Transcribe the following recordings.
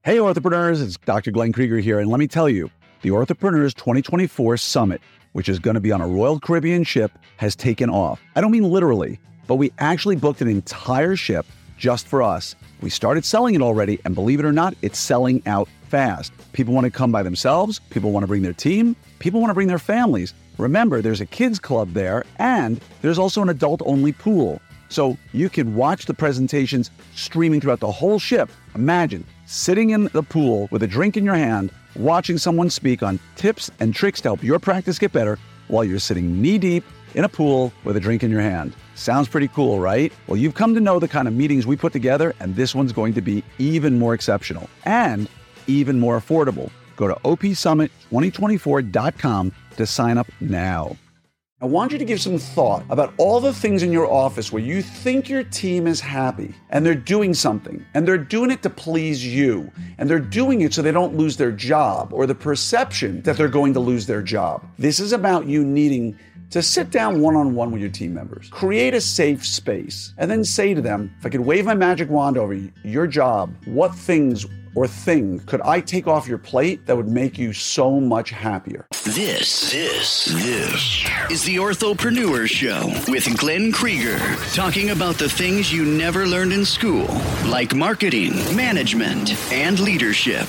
Hey, Orthopreneurs, it's Dr. Glenn Krieger here, and let me tell you, the Orthopreneurs 2024 Summit, which is going to be on a Royal Caribbean ship, has taken off. I don't mean literally, but we actually booked an entire ship just for us. We started selling it already, and believe it or not, it's selling out fast. People want to come by themselves, people want to bring their team, people want to bring their families. Remember, there's a kids club there, and there's also an adult-only pool. So you can watch the presentations streaming throughout the whole ship. Imagine sitting in the pool with a drink in your hand, watching someone speak on tips and tricks to help your practice get better while you're sitting knee-deep in a pool with a drink in your hand. Sounds pretty cool, right? Well, you've come to know the kind of meetings we put together, and this one's going to be even more exceptional and even more affordable. Go to opsummit2024.com to sign up now. I want you to give some thought about all the things in your office where you think your team is happy and they're doing something and they're doing it to please you and they're doing it so they don't lose their job or the perception that they're going to lose their job. This is about you needing to sit down one-on-one with your team members, create a safe space, and then say to them, if I could wave my magic wand over your job, what things or thing could I take off your plate that would make you so much happier? This is the Orthopreneur Show with Glenn Krieger, talking about the things you never learned in school, like marketing, management, and leadership.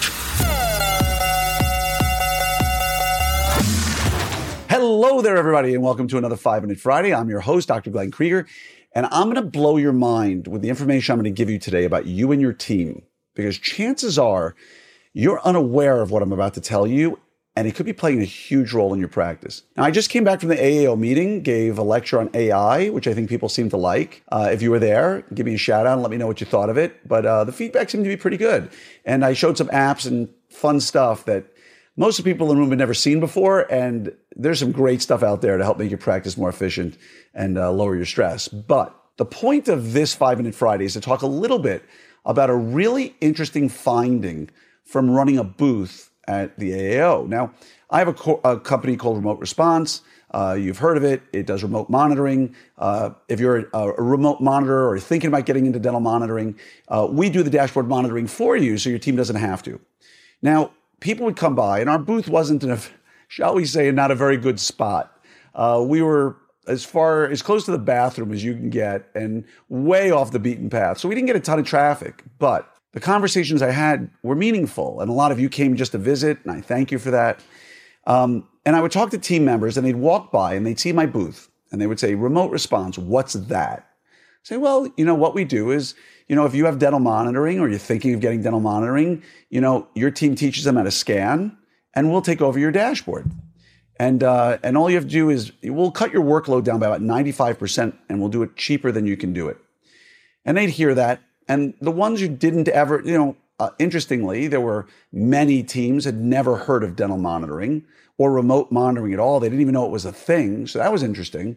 Hello there, everybody, and welcome to another 5-Minute Friday. I'm your host, Dr. Glenn Krieger, and I'm going to blow your mind with the information I'm going to give you today about you and your team, because chances are you're unaware of what I'm about to tell you, and it could be playing a huge role in your practice. Now, I just came back from the AAO meeting, gave a lecture on AI, which I think people seem to like. If you were there, give me a shout out and let me know what you thought of it. But the feedback seemed to be pretty good. And I showed some apps and fun stuff that most of the people in the room had never seen before. And there's some great stuff out there to help make your practice more efficient and lower your stress. But the point of this 5-Minute Friday is to talk a little bit about a really interesting finding from running a booth at the AAO. Now, I have a company called Remote Response. You've heard of it. It does remote monitoring. If you're a remote monitor or thinking about getting into dental monitoring, we do the dashboard monitoring for you so your team doesn't have to. Now, people would come by, and our booth wasn't in a, shall we say, not a very good spot. We were as close to the bathroom as you can get and way off the beaten path. So we didn't get a ton of traffic, but the conversations I had were meaningful, and a lot of you came just to visit, and I thank you for that. And I would talk to team members, and they'd walk by, and they'd see my booth, and they would say, Remote Response, what's that? I say, well, what we do is, if you have dental monitoring or you're thinking of getting dental monitoring, your team teaches them how to scan, and we'll take over your dashboard. And all you have to do is, we'll cut your workload down by about 95%, and we'll do it cheaper than you can do it. And they'd hear that. And the ones who didn't ever, interestingly, there were many teams had never heard of dental monitoring or remote monitoring at all. They didn't even know it was a thing. So that was interesting.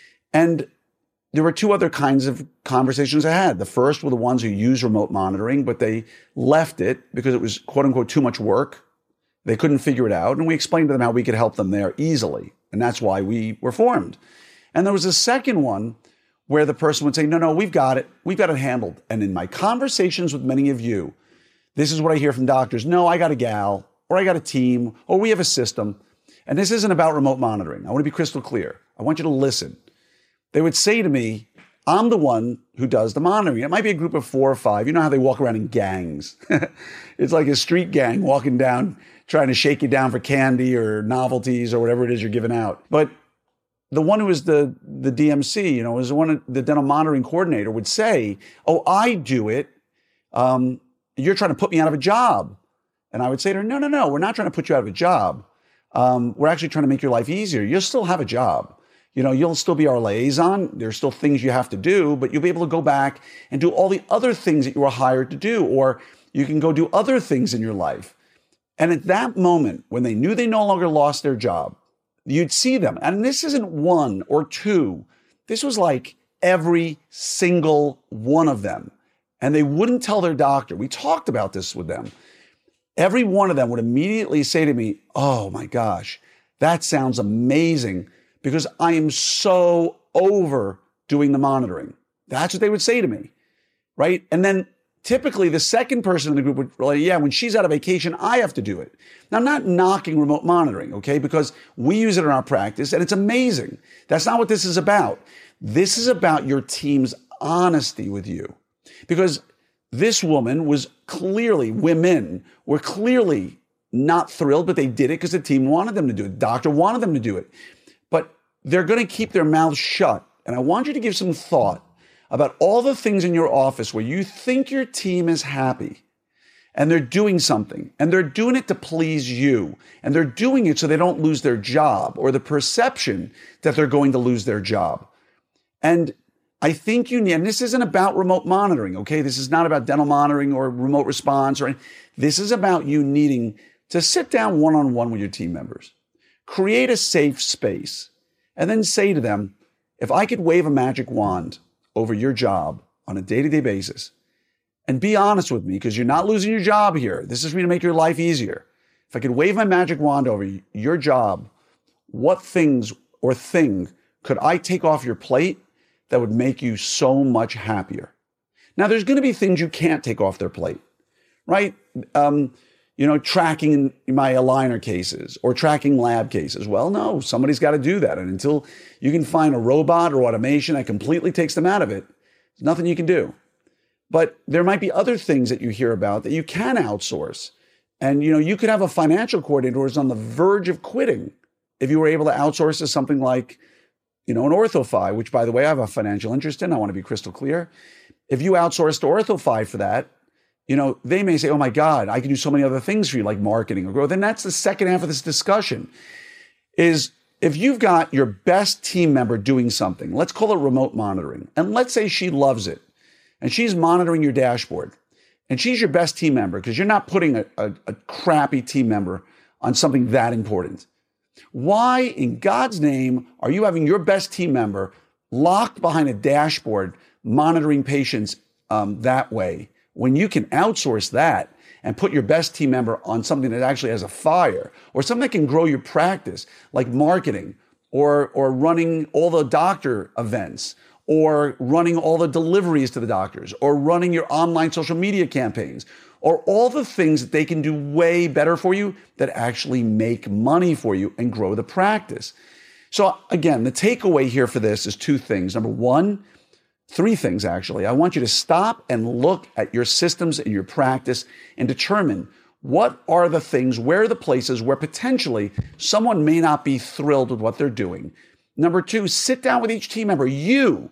And there were two other kinds of conversations I had. The first were the ones who use remote monitoring, but they left it because it was, quote unquote, too much work. They couldn't figure it out. And we explained to them how we could help them there easily. And that's why we were formed. And there was a second one where the person would say, no, we've got it. We've got it handled. And in my conversations with many of you, this is what I hear from doctors. No, I got a gal, or I got a team, or we have a system. And this isn't about remote monitoring. I want to be crystal clear. I want you to listen. They would say to me, I'm the one who does the monitoring. It might be a group of 4 or 5. You know how they walk around in gangs. It's like a street gang walking down, trying to shake you down for candy or novelties or whatever it is you're giving out. But the one who was the DMC, was the one, the dental monitoring coordinator would say, oh, I do it. You're trying to put me out of a job. And I would say to her, no, we're not trying to put you out of a job. We're actually trying to make your life easier. You'll still have a job. You'll still be our liaison. There's still things you have to do, but you'll be able to go back and do all the other things that you were hired to do, or you can go do other things in your life. And at that moment, when they knew they no longer lost their job, you'd see them. And this isn't 1 or 2. This was like every single one of them. And they wouldn't tell their doctor. We talked about this with them. Every one of them would immediately say to me, oh my gosh, that sounds amazing because I am so over doing the monitoring. That's what they would say to me, right? And then Typically, the second person in the group would relate, yeah, when she's out of vacation, I have to do it. Now, I'm not knocking remote monitoring, okay, because we use it in our practice and it's amazing. That's not what this is about. This is about your team's honesty with you. Because this woman women were clearly not thrilled, but they did it because the team wanted them to do it. The doctor wanted them to do it. But they're going to keep their mouths shut. And I want you to give some thought about all the things in your office where you think your team is happy and they're doing something and they're doing it to please you and they're doing it so they don't lose their job or the perception that they're going to lose their job. And I think you need, and this isn't about remote monitoring, okay? This is not about dental monitoring or remote response or anything. This is about you needing to sit down one-on-one with your team members, create a safe space, and then say to them, if I could wave a magic wand over your job on a day-to-day basis, and be honest with me, because you're not losing your job here. This is for me to make your life easier. If I could wave my magic wand over your job, what things or thing could I take off your plate that would make you so much happier? Now, there's going to be things you can't take off their plate, right? Tracking my aligner cases or tracking lab cases. Well, no, somebody's got to do that. And until you can find a robot or automation that completely takes them out of it, there's nothing you can do. But there might be other things that you hear about that you can outsource. And, you could have a financial coordinator who's on the verge of quitting if you were able to outsource to something like, an OrthoFi, which, by the way, I have a financial interest in. I want to be crystal clear. If you outsource to OrthoFi for that, they may say, oh my God, I can do so many other things for you, like marketing or growth. And that's the second half of this discussion is if you've got your best team member doing something, let's call it remote monitoring. And let's say she loves it and she's monitoring your dashboard and she's your best team member because you're not putting a crappy team member on something that important. Why in God's name are you having your best team member locked behind a dashboard monitoring patients that way when you can outsource that and put your best team member on something that actually has a fire or something that can grow your practice, like marketing or running all the doctor events or running all the deliveries to the doctors or running your online social media campaigns or all the things that they can do way better for you that actually make money for you and grow the practice. So again, the takeaway here for this is two things. Number one, three things actually. I want you to stop and look at your systems and your practice and determine what are the things, where are the places where potentially someone may not be thrilled with what they're doing. Number two, sit down with each team member. You,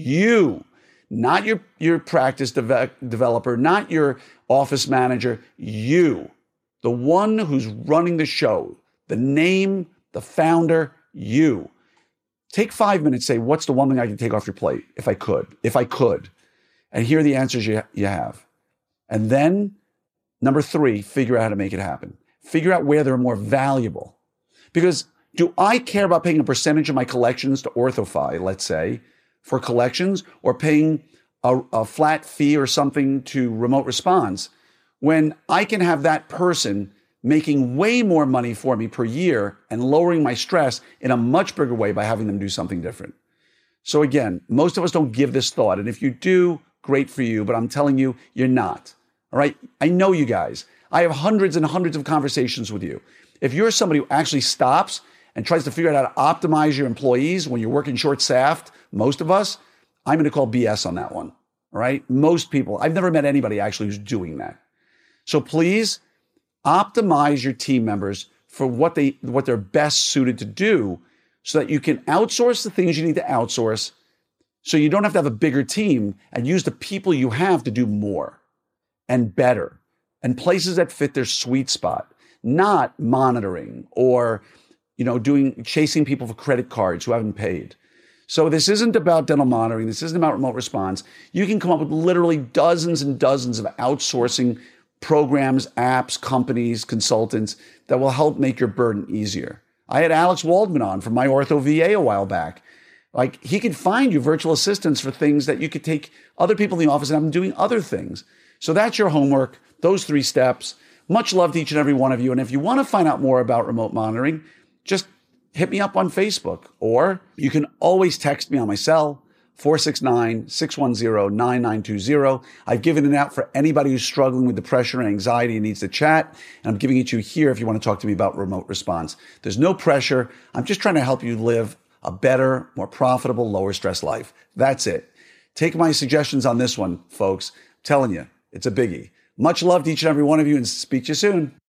not your practice developer, not your office manager, you, the one who's running the show, the name, the founder, you. Take 5 minutes, say, what's the one thing I can take off your plate if I could, and here are the answers you have. And then, number three, figure out how to make it happen. Figure out where they're more valuable. Because do I care about paying a percentage of my collections to OrthoFi, let's say, for collections, or paying a flat fee or something to remote response when I can have that person making way more money for me per year and lowering my stress in a much bigger way by having them do something different? So again, most of us don't give this thought. And if you do, great for you, but I'm telling you, you're not. All right. I know you guys. I have hundreds and hundreds of conversations with you. If you're somebody who actually stops and tries to figure out how to optimize your employees when you're working short-staffed, most of us, I'm going to call BS on that one. All right. Most people, I've never met anybody actually who's doing that. So please optimize your team members for what they're best suited to do so that you can outsource the things you need to outsource so you don't have to have a bigger team and use the people you have to do more and better and places that fit their sweet spot, not monitoring or, chasing people for credit cards who haven't paid. So this isn't about dental monitoring. This isn't about remote response. You can come up with literally dozens and dozens of outsourcing programs, apps, companies, consultants that will help make your burden easier. I had Alex Waldman on from My Ortho VA a while back. Like, he could find you virtual assistants for things that you could take other people in the office and have them doing other things. So that's your homework, those 3 steps. Much love to each and every one of you. And if you want to find out more about remote monitoring, just hit me up on Facebook, or you can always text me on my cell. 469-610-9920. I've given it out for anybody who's struggling with depression or anxiety and needs to chat. And I'm giving it to you here if you want to talk to me about remote response. There's no pressure. I'm just trying to help you live a better, more profitable, lower stress life. That's it. Take my suggestions on this one, folks. I'm telling you, it's a biggie. Much love to each and every one of you, and speak to you soon.